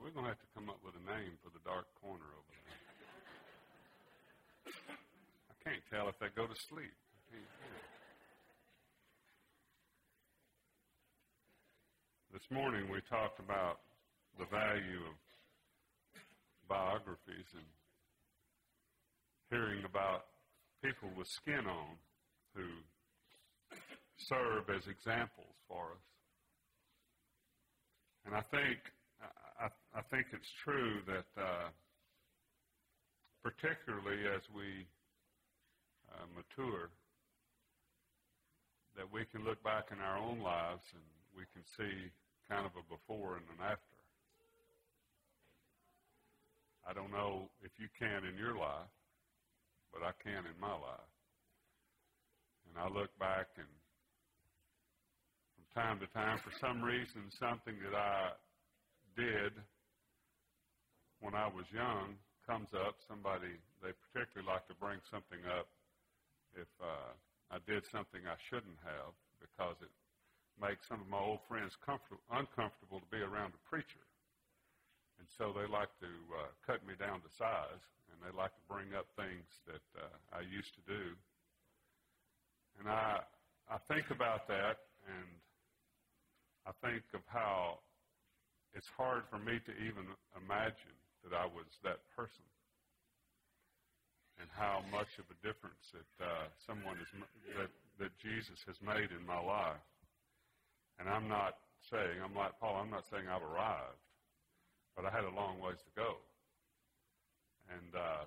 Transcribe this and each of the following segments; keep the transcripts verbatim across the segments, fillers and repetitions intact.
We're going to have to come up with a name for the dark corner over there. I can't tell if they go to sleep. I can't tell. This morning we talked about the value of biographies and hearing about people with skin on who serve as examples for us. And I think I, I think it's true that uh, particularly as we uh, mature, that we can look back in our own lives and we can see kind of a before and an after. I don't know if you can in your life, but I can in my life. And I look back and from time to time, for some reason, something that I did when I was young comes up. Somebody, they particularly like to bring something up if uh, I did something I shouldn't have, because it makes some of my old friends comfort- uncomfortable to be around a preacher. And so they like to uh, cut me down to size, and they like to bring up things that uh, I used to do. And I I think about that, and I think of how it's hard for me to even imagine that I was that person, and how much of a difference that uh, someone is that that Jesus has made in my life. And I'm not saying, I'm like Paul, I'm not saying I've arrived, but I had a long ways to go. And uh,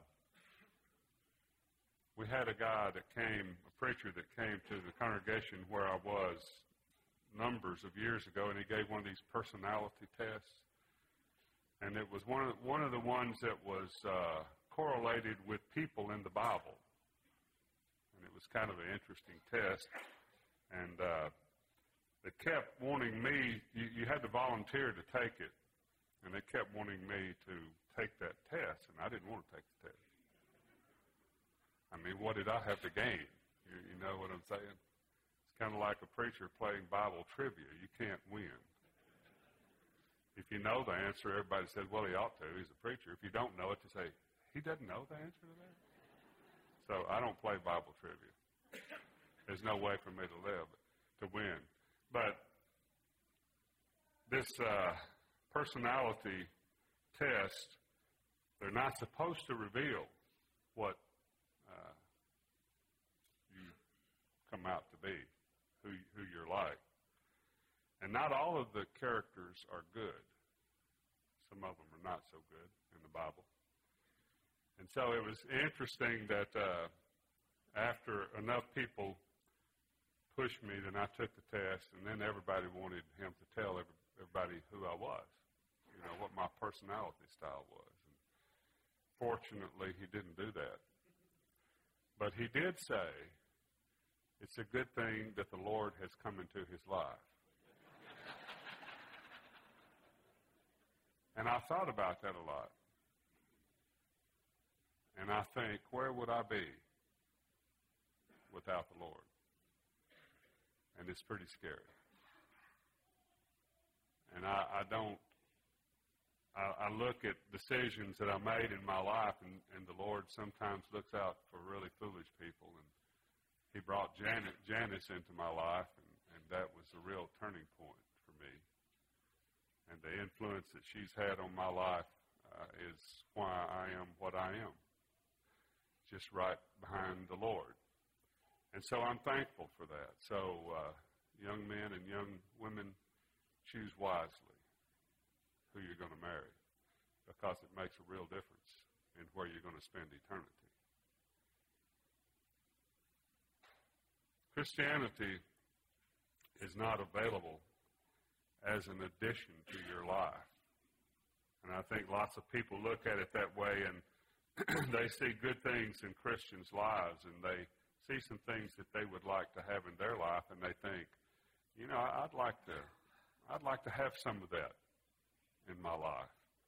we had a guy that came, a preacher that came to the congregation where I was numbers of years ago, and he gave one of these personality tests. And it was one of, one of the ones that was uh, correlated with people in the Bible. And it was kind of an interesting test. And uh, they kept wanting me, you, you had to volunteer to take it. And they kept wanting me to take that test, and I didn't want to take the test. I mean, what did I have to gain? You, you know what I'm saying? It's kind of like a preacher playing Bible trivia. You can't win. If you know the answer, everybody says, well, he ought to. He's a preacher. If you don't know it, you say, he doesn't know the answer to that? So I don't play Bible trivia. There's no way for me to live, to win. But this uh, personality test, they're not supposed to reveal what uh, you come out to be, who, who you're like. And not all of the characters are good. Some of them are not so good in the Bible. And so it was interesting that uh, after enough people pushed me, then I took the test, and then everybody wanted him to tell every, everybody who I was, you know, what my personality style was. And fortunately, he didn't do that. But he did say, it's a good thing that the Lord has come into his life. And I thought about that a lot. And I think, where would I be without the Lord? And it's pretty scary. And I, I don't, I, I look at decisions that I made in my life, and, and the Lord sometimes looks out for really foolish people. And he brought Janet, Janice into my life, and, and that was a real turning point for me. And the influence that she's had on my life uh, is why I am what I am, just right behind the Lord. And so I'm thankful for that. So uh, young men and young women, choose wisely who you're going to marry, because it makes a real difference in where you're going to spend eternity. Christianity is not available as an addition to your life. And I think lots of people look at it that way, and they see good things in Christians' lives, and they see some things that they would like to have in their life, and they think, you know, I'd like to, I'd like to have some of that in my life.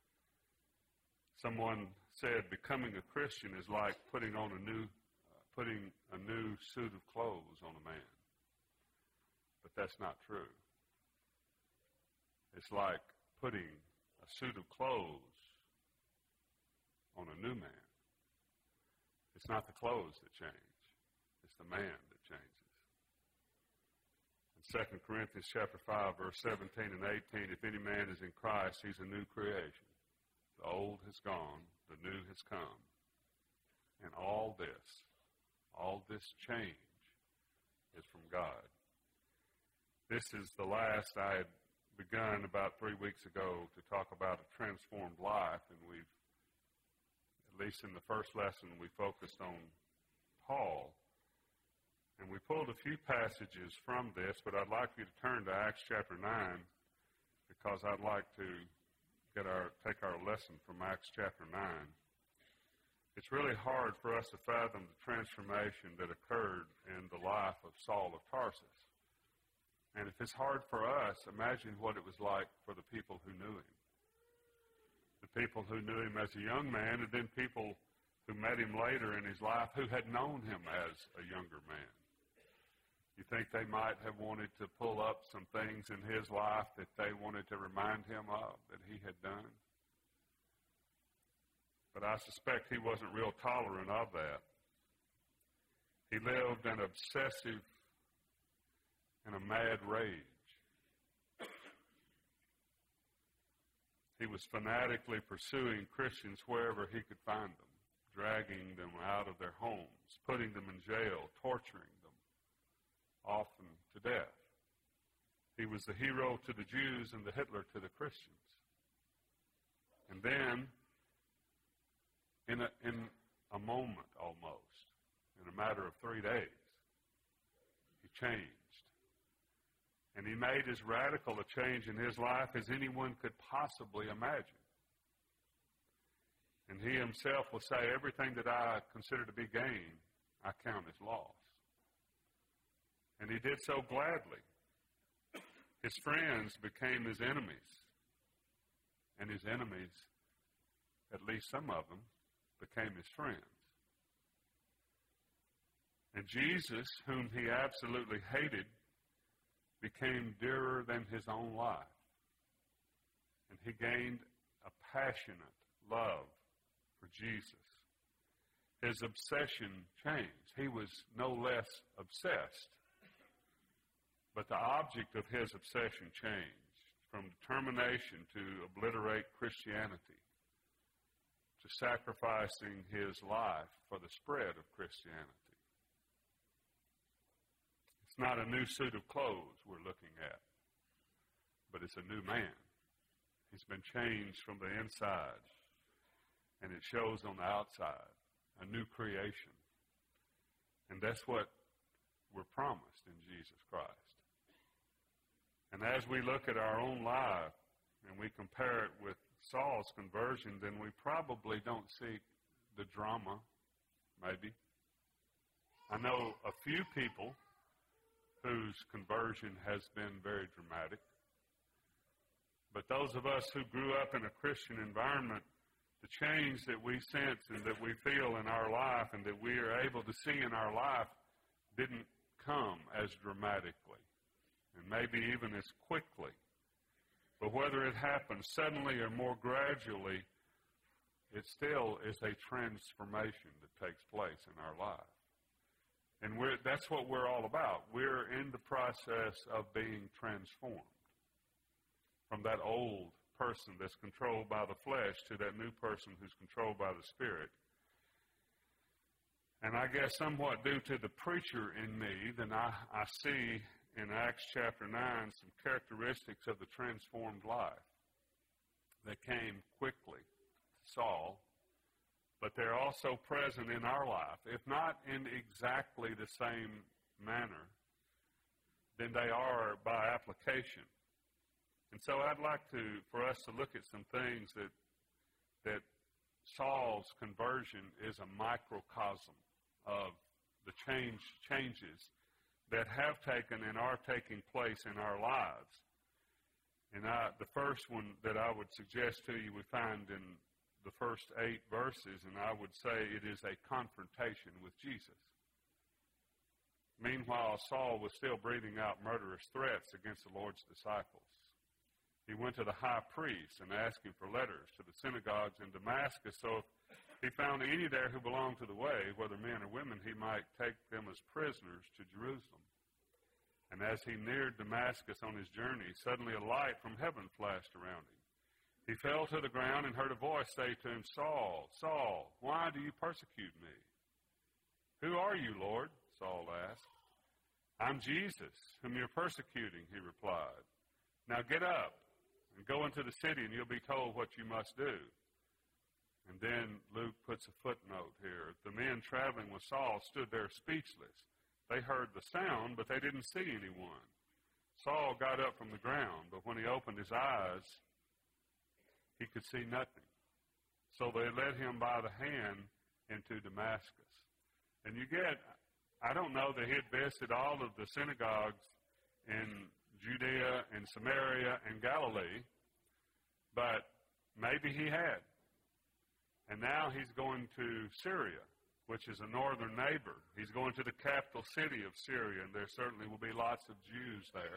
Someone said becoming a Christian is like putting on a new, uh, putting a new suit of clothes on a man. But that's not true. It's like putting a suit of clothes on a new man. It's not the clothes that change. It's the man that changes. In Second Corinthians chapter five, verse seventeen and eighteen, if any man is in Christ, he's a new creation. The old has gone, the new has come. And all this, all this change is from God. This is the last I had begun about three weeks ago to talk about a transformed life, and we've, at least in the first lesson, we focused on Paul. And we pulled a few passages from this, but I'd like you to turn to Acts chapter nine, because I'd like to get our take our lesson from Acts chapter nine. It's really hard for us to fathom the transformation that occurred in the life of Saul of Tarsus. And if it's hard for us, imagine what it was like for the people who knew him. The people who knew him as a young man, and then people who met him later in his life who had known him as a younger man. You think they might have wanted to pull up some things in his life that they wanted to remind him of that he had done? But I suspect he wasn't real tolerant of that. He lived an obsessive and a mad rage. He was fanatically pursuing Christians wherever he could find them, dragging them out of their homes, putting them in jail, torturing them, often to death. He was the hero to the Jews and the Hitler to the Christians. And then, in a, in a moment almost, in a matter of three days, he changed. And he made as radical a change in his life as anyone could possibly imagine. And he himself will say, everything that I consider to be gain, I count as loss. And he did so gladly. His friends became his enemies. And his enemies, at least some of them, became his friends. And Jesus, whom he absolutely hated, became dearer than his own life. And he gained a passionate love for Jesus. His obsession changed. He was no less obsessed. But the object of his obsession changed from determination to obliterate Christianity to sacrificing his life for the spread of Christianity. It's not a new suit of clothes we're looking at, but it's a new man. He's been changed from the inside, and it shows on the outside, a new creation. And that's what we're promised in Jesus Christ. And as we look at our own life and we compare it with Saul's conversion, then we probably don't see the drama, maybe. I know a few people whose conversion has been very dramatic. But those of us who grew up in a Christian environment, the change that we sense and that we feel in our life and that we are able to see in our life didn't come as dramatically and maybe even as quickly. But whether it happens suddenly or more gradually, it still is a transformation that takes place in our life. And we're, that's what we're all about. We're in the process of being transformed from that old person that's controlled by the flesh to that new person who's controlled by the Spirit. And I guess somewhat due to the preacher in me, then I, I see in Acts chapter nine some characteristics of the transformed life that came quickly to Saul, but they're also present in our life. If not in exactly the same manner, then they are by application. And so I'd like to, for us to look at some things that that Saul's conversion is a microcosm of the change changes that have taken and are taking place in our lives. And I, the first one that I would suggest to you we find in the first eight verses, and I would say it is a confrontation with Jesus. Meanwhile, Saul was still breathing out murderous threats against the Lord's disciples. He he went to the high priest and asked him for letters to the synagogues in Damascus, so if he found any there who belonged to the way, whether men or women, he might take them as prisoners to Jerusalem. And as he neared Damascus on his journey, suddenly a light from heaven flashed around him. He fell to the ground and heard a voice say to him, Saul, Saul, why do you persecute me? Who are you, Lord? Saul asked. I'm Jesus, whom you're persecuting, he replied. Now get up and go into the city, and you'll be told what you must do. And then Luke puts a footnote here. The men traveling with Saul stood there speechless. They heard the sound, but they didn't see anyone. Saul got up from the ground, but when he opened his eyes, he could see nothing. So they led him by the hand into Damascus. And you get, I don't know that he had visited all of the synagogues in Judea and Samaria and Galilee, but maybe he had. And now he's going to Syria, which is a northern neighbor. He's going to the capital city of Syria, and there certainly will be lots of Jews there.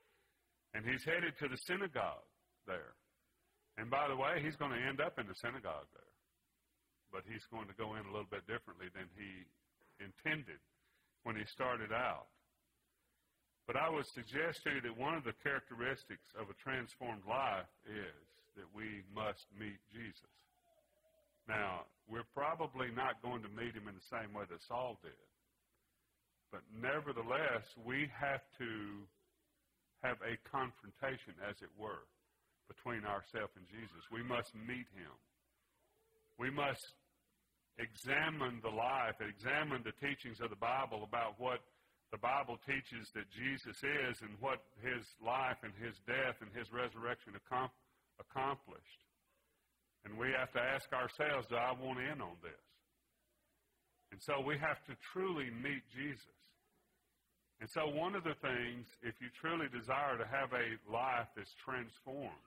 And he's headed to the synagogue there. And by the way, he's going to end up in the synagogue there. But he's going to go in a little bit differently than he intended when he started out. But I would suggest to you that one of the characteristics of a transformed life is that we must meet Jesus. Now, we're probably not going to meet him in the same way that Saul did. But nevertheless, we have to have a confrontation, as it were, between ourselves and Jesus. We must meet him. We must examine the life, examine the teachings of the Bible about what the Bible teaches that Jesus is and what his life and his death and his resurrection accomplished. And we have to ask ourselves, do I want in on this? And so we have to truly meet Jesus. And so one of the things, if you truly desire to have a life that's transformed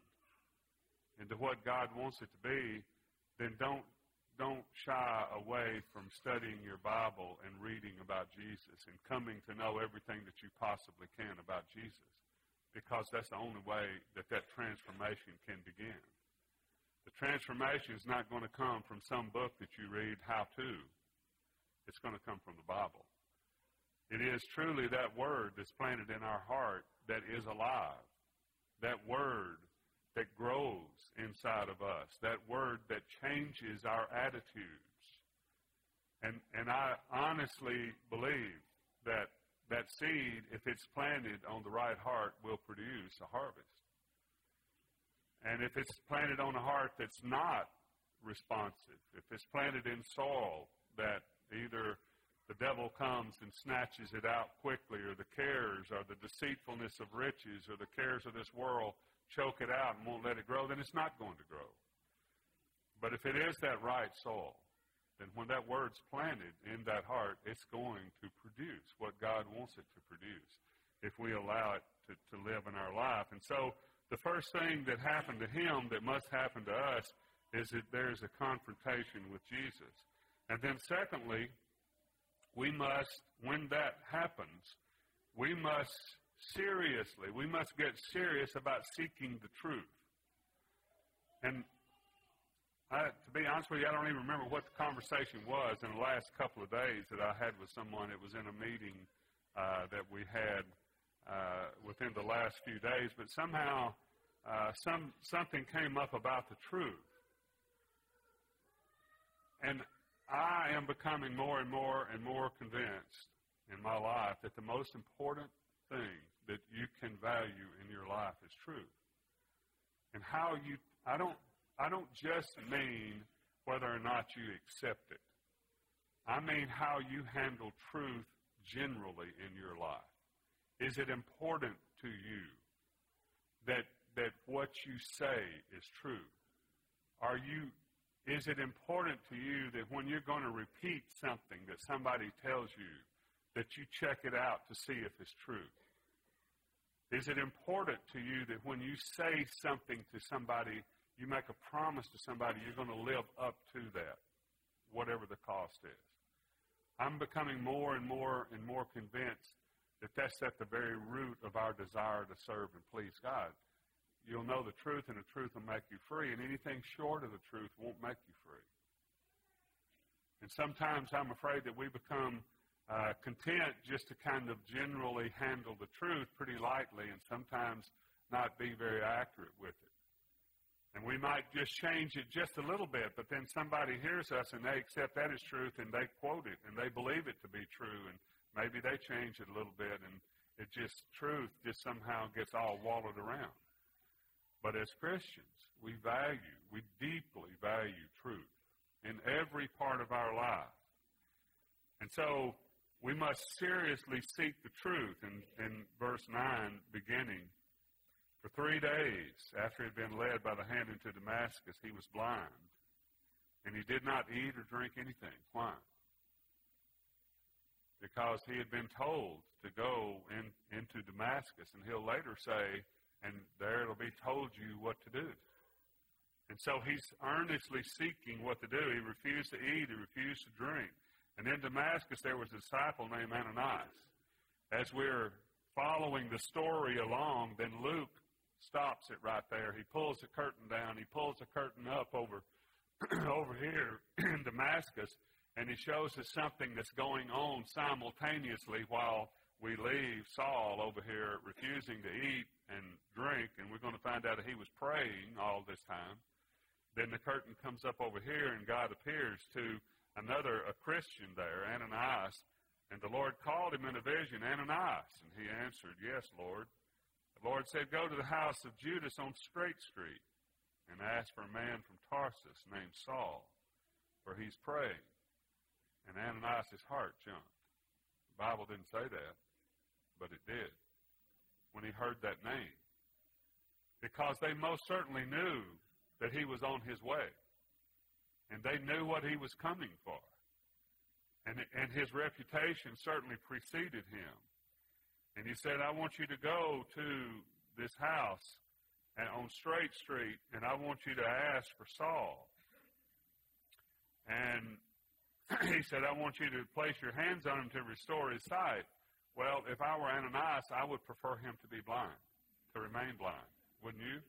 into what God wants it to be, then don't don't shy away from studying your Bible and reading about Jesus and coming to know everything that you possibly can about Jesus, because that's the only way that that transformation can begin. The transformation is not going to come from some book that you read, how to. It's going to come from the Bible. It is truly that word that's planted in our heart that is alive, that word that grows inside of us, that word that changes our attitudes. And and I honestly believe that that seed, if it's planted on the right heart, will produce a harvest. And if it's planted on a heart that's not responsive, if it's planted in soil that either the devil comes and snatches it out quickly, or the cares, or the deceitfulness of riches, or the cares of this world choke it out and won't let it grow, then it's not going to grow. But if it is that right soil, then when that word's planted in that heart, it's going to produce what God wants it to produce if we allow it to, to live in our life. And so the first thing that happened to him that must happen to us is that there's a confrontation with Jesus. And then secondly, we must, when that happens, we must seriously, we must get serious about seeking the truth. And I, to be honest with you, I don't even remember what the conversation was in the last couple of days that I had with someone. It was in a meeting uh, that we had uh, within the last few days, but somehow uh, some something came up about the truth. And I am becoming more and more and more convinced in my life that the most important thing that you can value in your life is truth. And how you, I don't, I don't just mean whether or not you accept it. I mean how you handle truth generally in your life. Is it important to you that that what you say is true? Are you, is it important to you that when you're going to repeat something that somebody tells you, that you check it out to see if it's true? Is it important to you that when you say something to somebody, you make a promise to somebody, you're going to live up to that, whatever the cost is? I'm becoming more and more and more convinced that that's at the very root of our desire to serve and please God. you'll know the truth, and the truth will make you free. And anything short of the truth won't make you free. And sometimes I'm afraid that we become uh, content just to kind of generally handle the truth pretty lightly and sometimes not be very accurate with it. And we might just change it just a little bit, but then somebody hears us and they accept that as truth and they quote it and they believe it to be true, and maybe they change it a little bit and it just, truth just somehow gets all wallowed around. But as Christians, we value, we deeply value truth in every part of our life. And so we must seriously seek the truth. In, in verse nine, beginning, for three days after he had been led by the hand into Damascus, he was blind, and he did not eat or drink anything. Why? Because he had been told to go in, into Damascus, and he'll later say, and there it'll be told you what to do. And so he's earnestly seeking what to do. He refused to eat, he refused to drink. And in Damascus there was a disciple named Ananias. As we're following the story along, then Luke stops it right there. He pulls the curtain down. He pulls the curtain up over, over here in Damascus, and he shows us something that's going on simultaneously while we leave Saul over here refusing to eat and drink, and we're going to find out that he was praying all this time. Then the curtain comes up over here, and God appears to another, a Christian there, Ananias, and the Lord called him in a vision, Ananias, and he answered, yes, Lord. The Lord said, go to the house of Judas on Straight Street and ask for a man from Tarsus named Saul, for he's praying. And Ananias' heart jumped. The Bible didn't say that, but it did when he heard that name. Because they most certainly knew that he was on his way. And they knew what he was coming for. And, and his reputation certainly preceded him. And he said, I want you to go to this house and on Straight Street, and I want you to ask for Saul. And he said, I want you to place your hands on him to restore his sight. Well, if I were Ananias, I would prefer him to be blind, to remain blind. Wouldn't you?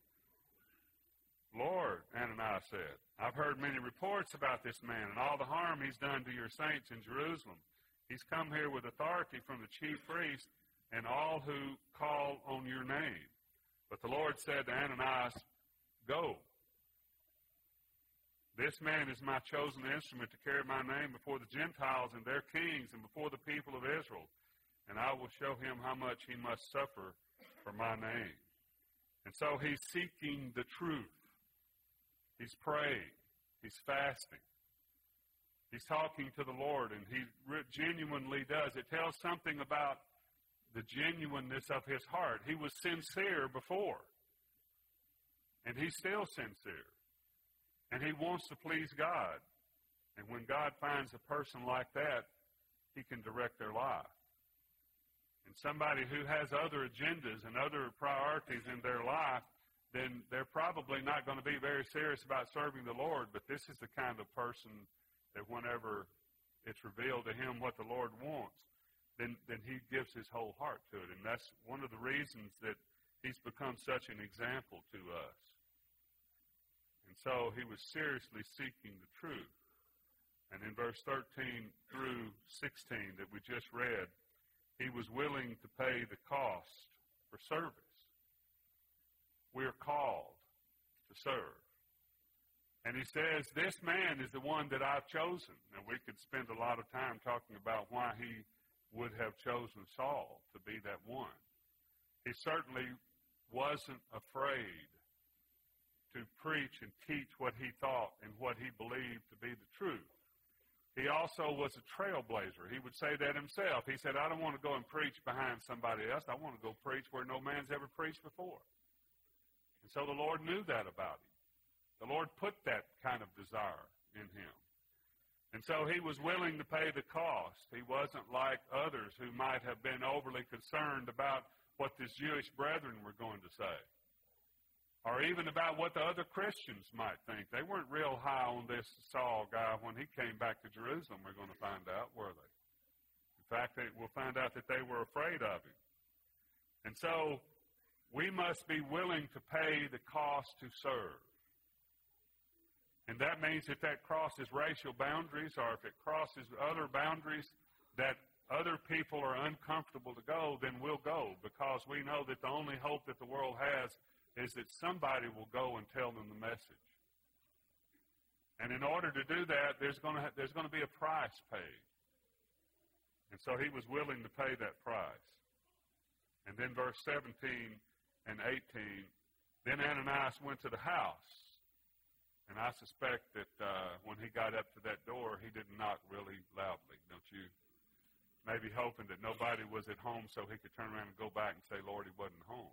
Lord, Ananias said, I've heard many reports about this man and all the harm he's done to your saints in Jerusalem. He's come here with authority from the chief priest and all who call on your name. But the Lord said to Ananias, go. This man is my chosen instrument to carry my name before the Gentiles and their kings and before the people of Israel. And I will show him how much he must suffer for my name. And so he's seeking the truth. He's praying. He's fasting. He's talking to the Lord, and he genuinely does. It tells something about the genuineness of his heart. He was sincere before, and he's still sincere. And he wants to please God. And when God finds a person like that, he can direct their life. And somebody who has other agendas and other priorities in their life, then they're probably not going to be very serious about serving the Lord. But this is the kind of person that whenever it's revealed to him what the Lord wants, then, then he gives his whole heart to it. And that's one of the reasons that he's become such an example to us. And so he was seriously seeking the truth. And in verse thirteen through sixteen that we just read, he was willing to pay the cost for service. We are called to serve. And he says, this man is the one that I've chosen. And we could spend a lot of time talking about why he would have chosen Saul to be that one. He certainly wasn't afraid to preach and teach what he thought and what he believed to be the truth. He also was a trailblazer. He would say that himself. He said, I don't want to go and preach behind somebody else. I want to go preach where no man's ever preached before. And so the Lord knew that about him. The Lord put that kind of desire in him. And so he was willing to pay the cost. He wasn't like others who might have been overly concerned about what his Jewish brethren were going to say, or even about what the other Christians might think. They weren't real high on this Saul guy when he came back to Jerusalem, we're going to find out, were they? In fact, they, we'll find out that they were afraid of him. And so we must be willing to pay the cost to serve. And that means if that crosses racial boundaries or if it crosses other boundaries that other people are uncomfortable to go, then we'll go, because we know that the only hope that the world has is that somebody will go and tell them the message. And in order to do that, there's going to ha- there's going to be a price paid. And so he was willing to pay that price. And then verse seventeen and eighteen, then Ananias went to the house. And I suspect that uh, when he got up to that door, he didn't knock really loudly, don't you? Maybe hoping that nobody was at home so he could turn around and go back and say, Lord, he wasn't home.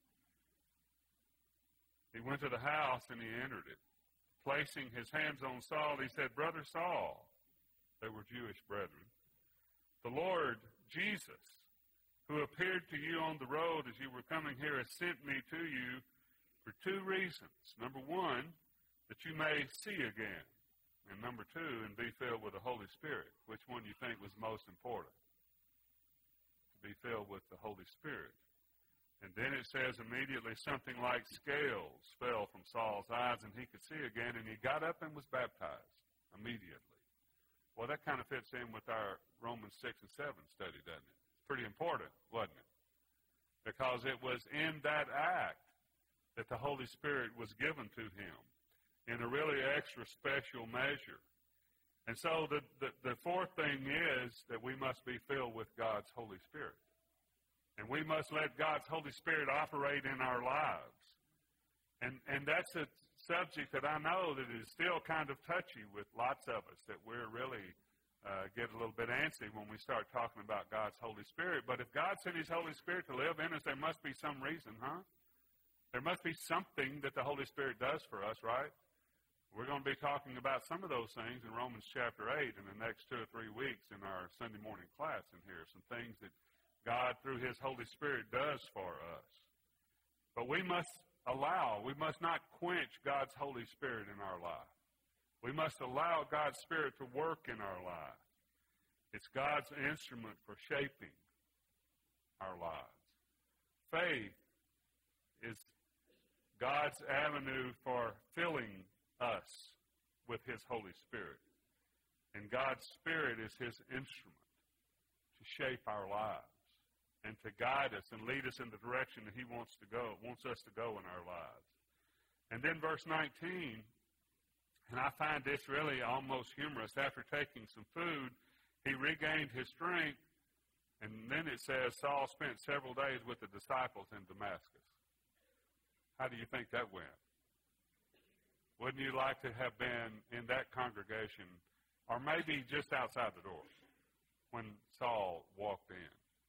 He went to the house and he entered it. Placing his hands on Saul, he said, Brother Saul, they were Jewish brethren, the Lord Jesus, who appeared to you on the road as you were coming here, has sent me to you for two reasons. Number one, that you may see again. And number two, and be filled with the Holy Spirit. Which one do you think was most important? To be filled with the Holy Spirit. And then it says immediately something like scales fell from Saul's eyes and he could see again, and he got up and was baptized immediately. Well, that kind of fits in with our Romans six and seven study, doesn't it? It's pretty important, wasn't it? Because it was in that act that the Holy Spirit was given to him in a really extra special measure. And so the, the, the fourth thing is that we must be filled with God's Holy Spirit. And we must let God's Holy Spirit operate in our lives. And, and that's a subject that I know that is still kind of touchy with lots of us, that we're really uh, get a little bit antsy when we start talking about God's Holy Spirit. But if God sent his Holy Spirit to live in us, there must be some reason, huh? There must be something that the Holy Spirit does for us, right? We're going to be talking about some of those things in Romans chapter eight in the next two or three weeks in our Sunday morning class in here. Some things that God, through his Holy Spirit, does for us. But we must allow, we must not quench God's Holy Spirit in our life. We must allow God's Spirit to work in our life. It's God's instrument for shaping our lives. Faith is God's avenue for filling us with his Holy Spirit. And God's Spirit is his instrument to shape our lives and to guide us and lead us in the direction that he wants to go, wants us to go in our lives. And then verse nineteen, and I find this really almost humorous. After taking some food, he regained his strength, and then it says Saul spent several days with the disciples in Damascus. How do you think that went? Wouldn't you like to have been in that congregation, or maybe just outside the door, when Saul walked in?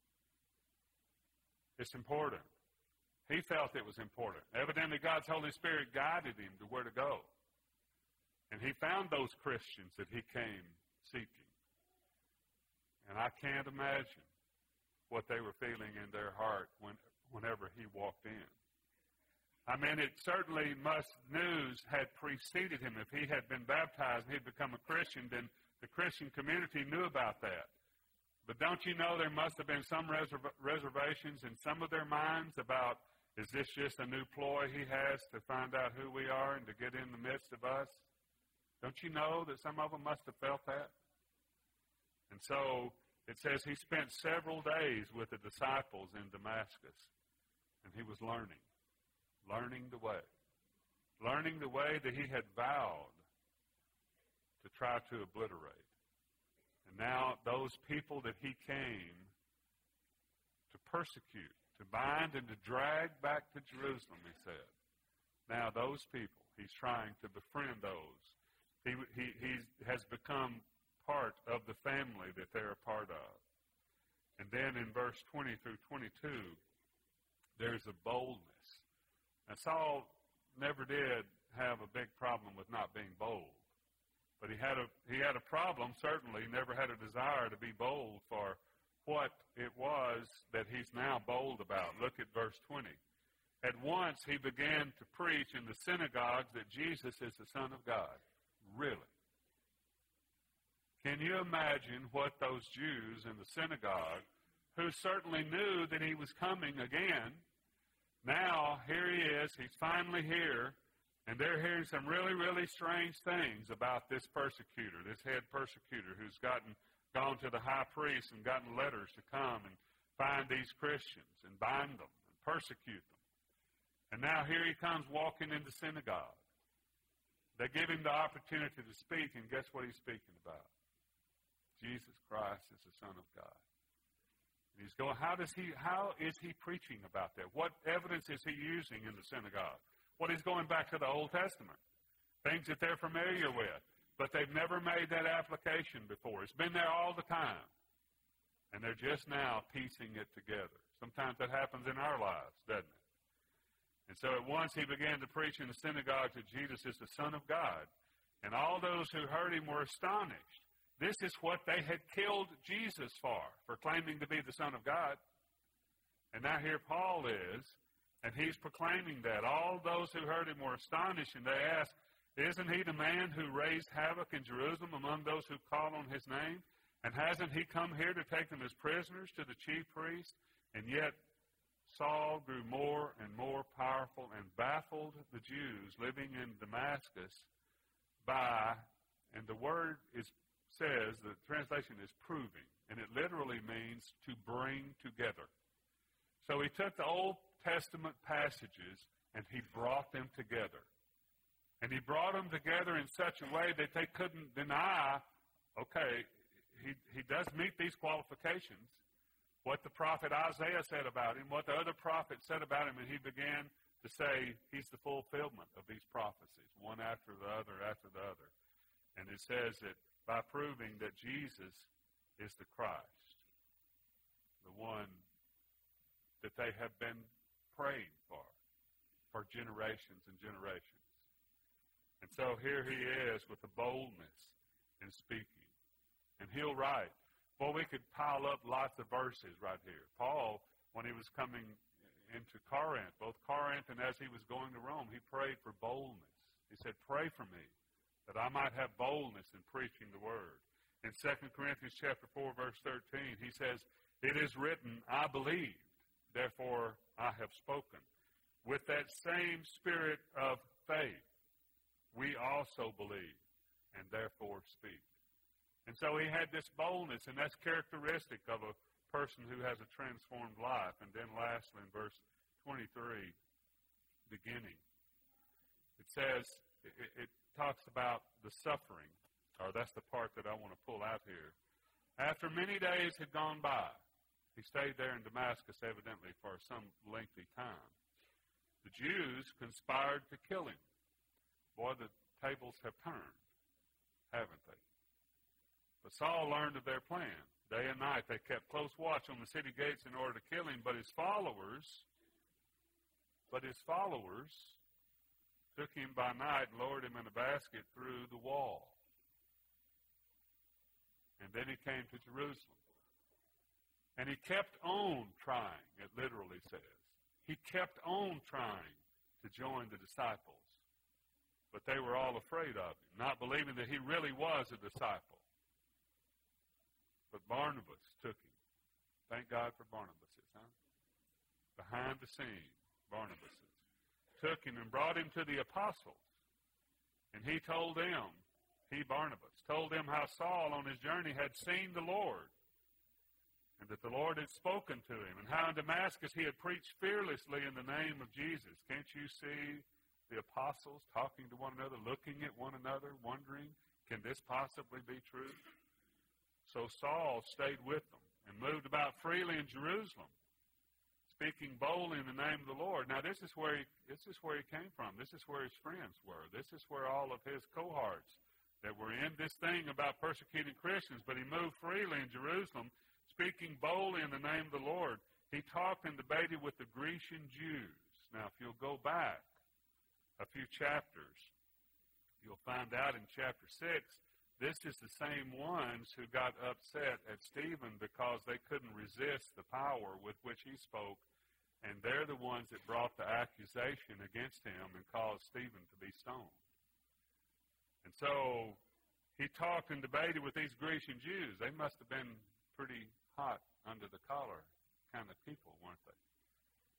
It's important. He felt it was important. Evidently, God's Holy Spirit guided him to where to go. And he found those Christians that he came seeking. And I can't imagine what they were feeling in their heart when, whenever he walked in. I mean, it certainly must, news had preceded him. If he had been baptized and he'd become a Christian, then the Christian community knew about that. But don't you know there must have been some reserv- reservations in some of their minds about, is this just a new ploy he has to find out who we are and to get in the midst of us? Don't you know that some of them must have felt that? And so it says he spent several days with the disciples in Damascus, and he was learning. Learning the way. Learning the way that he had vowed to try to obliterate. And now those people that he came to persecute, to bind and to drag back to Jerusalem, he said. Now those people, he's trying to befriend those. He, he, he has become part of the family that they're a part of. And then in verse twenty through twenty-two, there's a boldness. Now, Saul never did have a big problem with not being bold. But he had a he had a problem, certainly, never had a desire to be bold for what it was that he's now bold about. Look at verse twenty. At once he began to preach in the synagogues that Jesus is the Son of God. Really? Can you imagine what those Jews in the synagogue, who certainly knew that he was coming again, now here he is. He's finally here. And they're hearing some really, really strange things about this persecutor, this head persecutor who's gotten gone to the high priest and gotten letters to come and find these Christians and bind them and persecute them. And now here he comes walking in the synagogue. They give him the opportunity to speak, and guess what he's speaking about? Jesus Christ is the Son of God. And he's going, how does he, how is he preaching about that? What evidence is he using in the synagogue? Well, he's going back to the Old Testament, things that they're familiar with, but they've never made that application before. It's been there all the time, and they're just now piecing it together. Sometimes that happens in our lives, doesn't it? And so at once he began to preach in the synagogue that Jesus is the Son of God, and all those who heard him were astonished. This is what they had killed Jesus for, for claiming to be the Son of God. And now here Paul is, and he's proclaiming that. All those who heard him were astonished, and they asked, isn't he the man who raised havoc in Jerusalem among those who call on his name? And hasn't he come here to take them as prisoners to the chief priests? And yet Saul grew more and more powerful and baffled the Jews living in Damascus by, and the word is says, the translation is proving, and it literally means to bring together. So he took the Old Testament passages and he brought them together. And he brought them together in such a way that they couldn't deny, okay, he, he does meet these qualifications. What the prophet Isaiah said about him, what the other prophets said about him, and he began to say he's the fulfillment of these prophecies, one after the other after the other. And it says that by proving that Jesus is the Christ, the one that they have been praying for, for generations and generations. And so here he is with the boldness in speaking. And he'll write. Well, we could pile up lots of verses right here. Paul, when he was coming into Corinth, both Corinth and as he was going to Rome, he prayed for boldness. He said, pray for me, that I might have boldness in preaching the word. In Second Corinthians chapter four, verse thirteen, he says, it is written, I believed, therefore I have spoken. With that same spirit of faith, we also believe, and therefore speak. And so he had this boldness, and that's characteristic of a person who has a transformed life. And then lastly, in verse twenty-three, beginning, it says, it, it talks about the suffering, or that's the part that I want to pull out here. After many days had gone by, he stayed there in Damascus, evidently, for some lengthy time. The Jews conspired to kill him. Boy, the tables have turned, haven't they? But Saul learned of their plan. Day and night they kept close watch on the city gates in order to kill him, but his followers, but his followers took him by night and lowered him in a basket through the wall. And then he came to Jerusalem. And he kept on trying, it literally says. He kept on trying to join the disciples. But they were all afraid of him, not believing that he really was a disciple. But Barnabas took him. Thank God for Barnabases, huh? Behind the scenes, Barnabases. Took him and brought him to the apostles. And he told them, he, Barnabas, told them how Saul on his journey had seen the Lord, and that the Lord had spoken to him, and how in Damascus he had preached fearlessly in the name of Jesus. Can't you see the apostles talking to one another, looking at one another, wondering, can this possibly be true? So Saul stayed with them and moved about freely in Jerusalem, speaking boldly in the name of the Lord. Now this is where he, this is where he came from. This is where his friends were. This is where all of his cohorts that were in this thing about persecuting Christians. But he moved freely in Jerusalem, speaking boldly in the name of the Lord. He talked and debated with the Grecian Jews. Now if you'll go back a few chapters, you'll find out in chapter six, this is the same ones who got upset at Stephen because they couldn't resist the power with which he spoke, and they're the ones that brought the accusation against him and caused Stephen to be stoned. And so he talked and debated with these Grecian Jews. They must have been pretty hot under the collar kind of people, weren't they?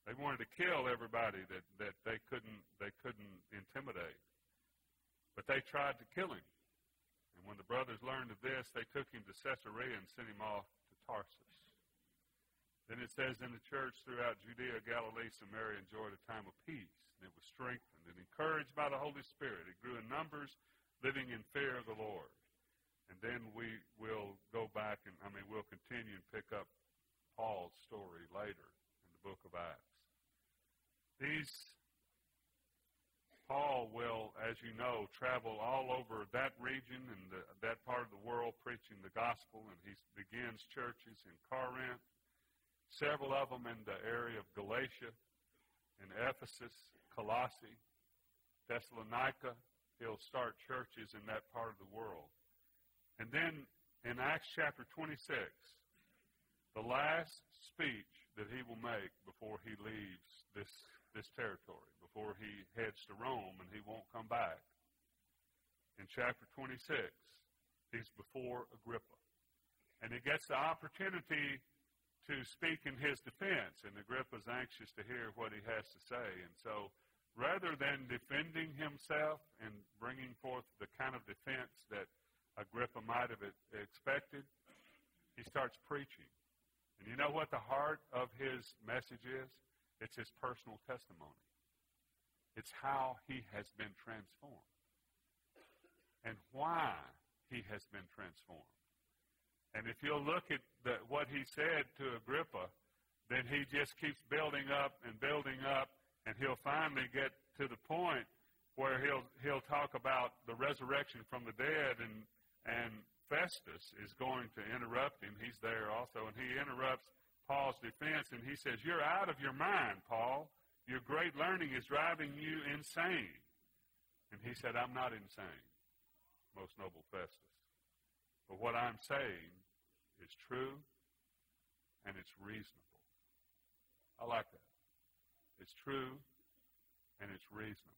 They wanted to kill everybody that, that they couldn't they couldn't intimidate. But they tried to kill him. And when the brothers learned of this, they took him to Caesarea and sent him off to Tarsus. Then it says, in the church throughout Judea, Galilee, Samaria enjoyed a time of peace. And it was strengthened and encouraged by the Holy Spirit. It grew in numbers, living in fear of the Lord. And then we will go back and, I mean, we'll continue and pick up Paul's story later in the book of Acts. These, Paul will, as you know, travel all over that region and the, that part of the world preaching the gospel, and he begins churches in Corinth, several of them in the area of Galatia, in Ephesus, Colossae, Thessalonica. He'll start churches in that part of the world. And then in Acts chapter twenty-six, the last speech that he will make before he leaves this, this territory, before he heads to Rome and he won't come back. In chapter twenty-six, he's before Agrippa. And he gets the opportunity to speak in his defense, and Agrippa's anxious to hear what he has to say. And so rather than defending himself and bringing forth the kind of defense that Agrippa might have expected, he starts preaching. And you know what the heart of his message is? It's his personal testimony. It's how he has been transformed and why he has been transformed. And if you'll look at the, what he said to Agrippa, then he just keeps building up and building up, and he'll finally get to the point where he'll he'll talk about the resurrection from the dead, and and Festus is going to interrupt him. He's there also, and he interrupts Paul's defense, and he says, "You're out of your mind, Paul. Your great learning is driving you insane." And he said, "I'm not insane, most noble Festus. But what I'm saying is true, and it's reasonable." I like that. It's true, and it's reasonable.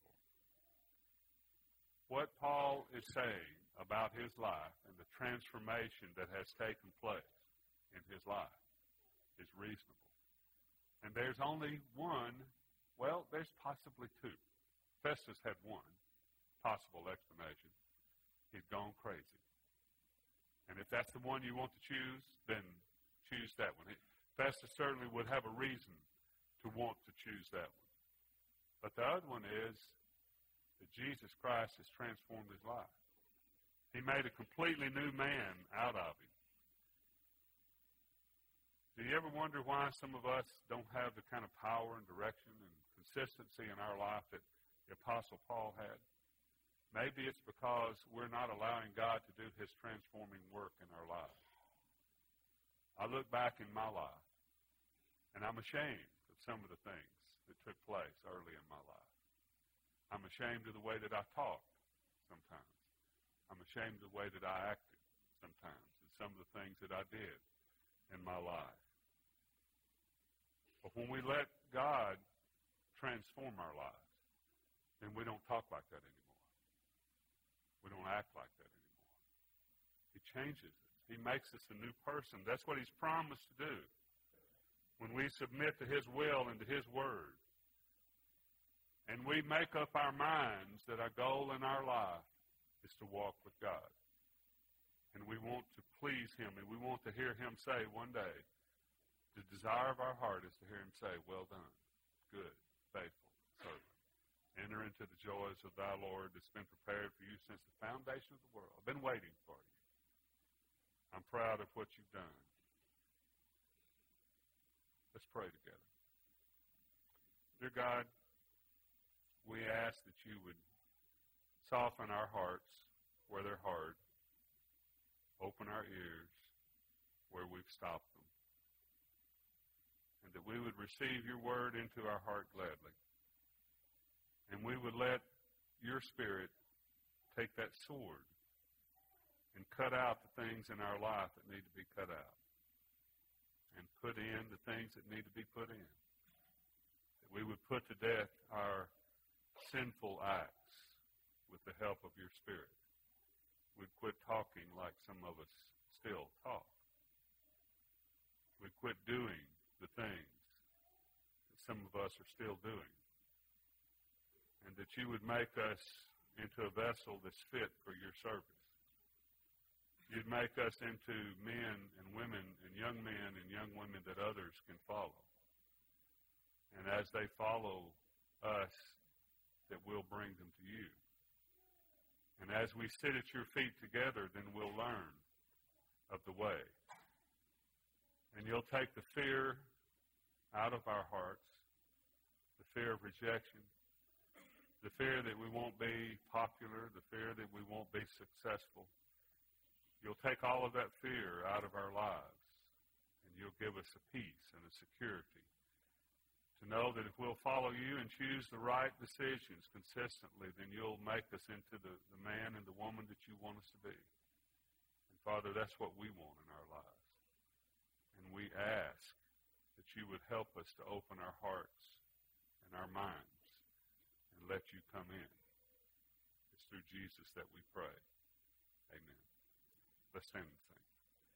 What Paul is saying about his life and the transformation that has taken place in his life is reasonable. And there's only one, well, there's possibly two. Festus had one possible explanation. He'd gone crazy. And if that's the one you want to choose, then choose that one. Festus certainly would have a reason to want to choose that one. But the other one is that Jesus Christ has transformed his life. He made a completely new man out of him. Do you ever wonder why some of us don't have the kind of power and direction and consistency in our life that the Apostle Paul had? Maybe it's because we're not allowing God to do his transforming work in our lives. I look back in my life, and I'm ashamed of some of the things that took place early in my life. I'm ashamed of the way that I talked sometimes. I'm ashamed of the way that I acted sometimes and some of the things that I did in my life. But when we let God transform our lives, then we don't talk like that anymore. We don't act like that anymore. He changes us. He makes us a new person. That's what he's promised to do. When we submit to his will and to his word, and we make up our minds that our goal in our life is to walk with God. And we want to please him, and we want to hear him say one day, the desire of our heart is to hear him say, "Well done, good, faithful servant. Enter into the joys of thy Lord that's been prepared for you since the foundation of the world." I've been waiting for you. I'm proud of what you've done. Let's pray together. Dear God, we ask that you would soften our hearts where they're hard, open our ears where we've stopped them, and that we would receive your word into our heart gladly. And we would let your Spirit take that sword and cut out the things in our life that need to be cut out, and put in the things that need to be put in. That we would put to death our sinful acts with the help of your Spirit. We'd quit talking like some of us still talk. We'd quit doing the things that some of us are still doing. And that you would make us into a vessel that's fit for your service. You'd make us into men and women and young men and young women that others can follow. And as they follow us, that we'll bring them to you. And as we sit at your feet together, then we'll learn of the way. And you'll take the fear out of our hearts, the fear of rejection, the fear that we won't be popular, the fear that we won't be successful. You'll take all of that fear out of our lives, and you'll give us a peace and a security to know that if we'll follow you and choose the right decisions consistently, then you'll make us into the, the man and the woman that you want us to be. And Father, that's what we want in our lives. And we ask that you would help us to open our hearts and our minds and let you come in. It's through Jesus that we pray. Amen. Let's stand and sing.